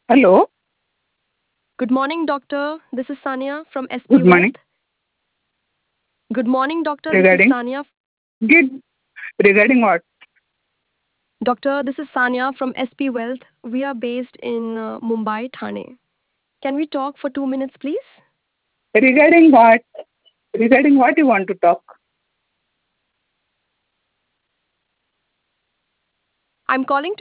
Hello. Good morning, doctor. This is Sania from SP Good morning. Wealth. Good morning, doctor. This is Regarding Sania. good regarding what? Doctor, this is Sania from SP Wealth. We are based in Mumbai, Thane. Can we talk for 2 minutes, please? Regarding what? Regarding what you want to talk? I'm calling